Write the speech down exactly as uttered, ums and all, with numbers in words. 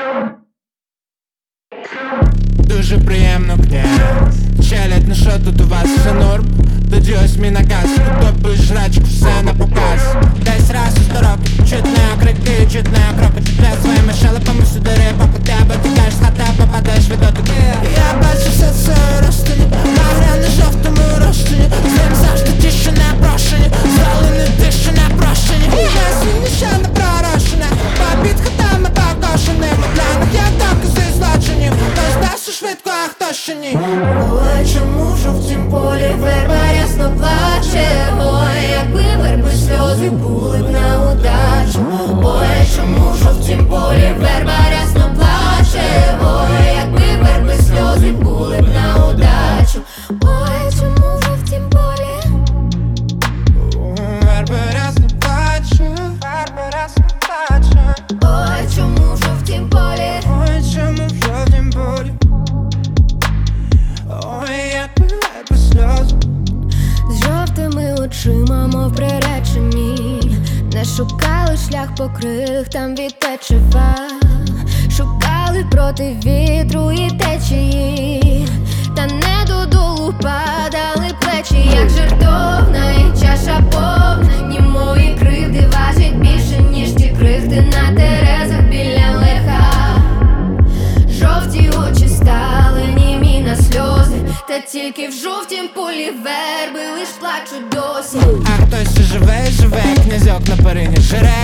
Дуже приємно, князь. Челядь, ну що тут у вас все норм? Тоді ось мій наказ, утопиш жрачку, все на показ. Десь раз у сто років, чутне крики, чутне кроки. Чутне своїми шелепами сюди поки тебе тікаєш з хати, попадаєш від дотики. Я бачу все це розтині, нагряне жовтому розчині. З ним завжди ті, що не прошені, звалені ті, що не прощені. Нас ще не пророщене, попід хатами покошеними. Для них є докази злочинів, хтось знає швидко, а хто ще ні. Ой, чому в жовтім полі верба ясно плаче? Ой, якби верби сльози були б на удачу. Ой, чому в жовтім полі верба ясно плаче? Ой, якби верби сльози були б на удачу. Ой, чому в жовтім полі верби ясно плаче, верби ясно плаче. Ой, чому в жовтім полі Ой, чому в жовтім полі? Ой, якби верби сльози. з жовтими очима, мов приречені. Не шукали шлях по крих, там від течива. Шукали проти вітру і течії. Та не додолу падали плечі, як жертовна, і чаша повна. Ні мої кривди важать більше, ніж ті крихти на терезах біля лиха. Жовті очі стали німі на сльози, та тільки в жовтім полі верби лиш плачуть досі. А хтось ще живе, живе, князьок на перині. Жере